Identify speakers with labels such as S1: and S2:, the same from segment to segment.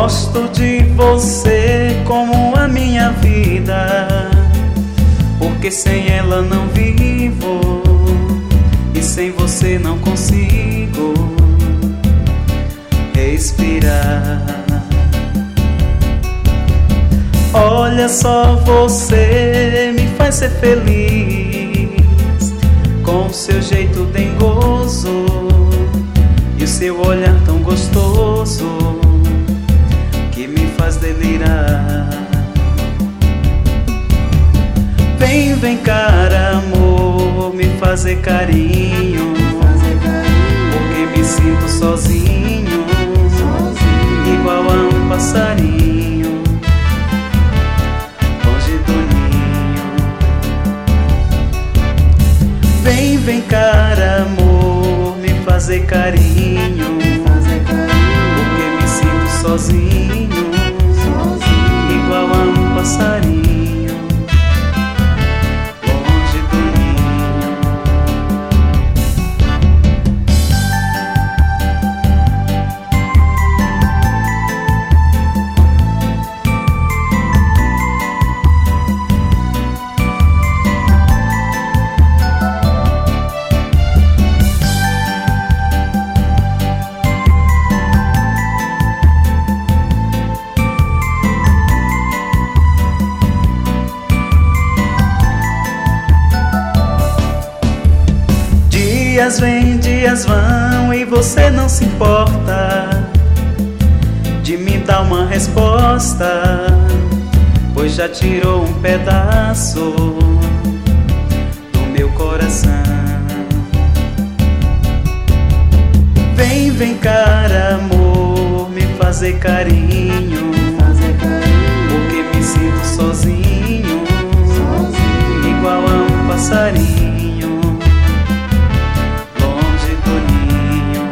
S1: Gosto de você como a minha vida, porque sem ela não vivo e sem você não consigo respirar. Olha só, você me faz ser feliz com o seu jeito dengoso e o seu olhar tão gostoso que me faz delirar. Vem, vem, cara, amor, me fazer carinho, porque me sinto sozinho, igual a um passarinho longe do ninho. Vem, vem, cara, amor, me fazer carinho, porque me sinto sozinho, igual a um passarinho longe do ninho. Dias vêm, dias vão e você não se importa de me dar uma resposta, pois já tirou um pedaço do meu coração. Vem, vem, cara, amor, me fazer carinho, porque me sinto sozinho, igual a um passarinho longe do ninho.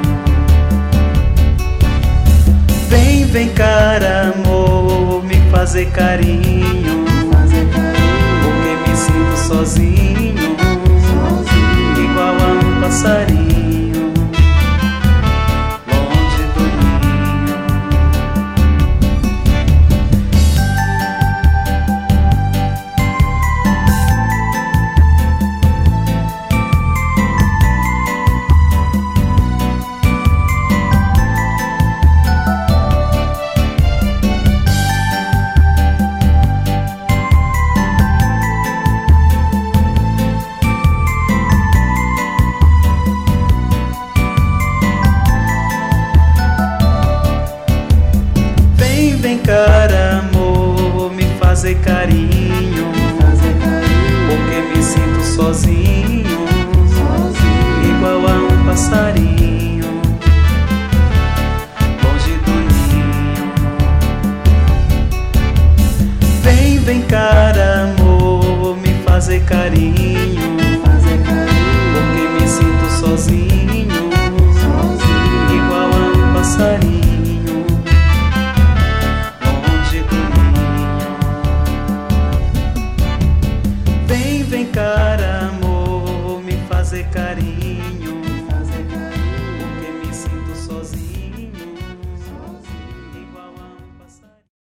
S1: Vem, vem, cara, amor, me fazer carinho, porque me sinto sozinho, igual a um passarinho longe do ninho. Vem, cara, amor, me fazer carinho, porque me sinto sozinho, igual a um passarinho longe do ninho. Vem, vem, cara, amor, me fazer carinho, porque me sinto sozinho, igual a um passarinho. Vem, cara, amor, me fazer carinho,